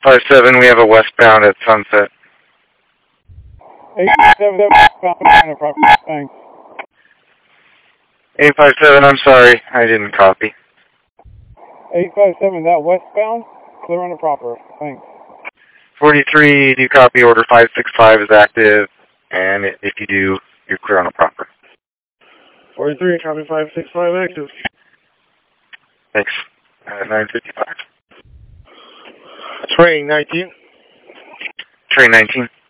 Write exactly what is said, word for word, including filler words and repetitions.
five seven, we have a westbound at Sunset. eight five seven, that westbound, proper, thanks. eight five seven, I'm sorry, I didn't copy. eight five seven, that westbound, clear on the proper, thanks. forty-three, do you copy? Order five six five is active, and if you do, you're clear on the proper. forty-three, copy five six five, active. Thanks. Uh, nine fifty-five. Train nineteen. Train nineteen.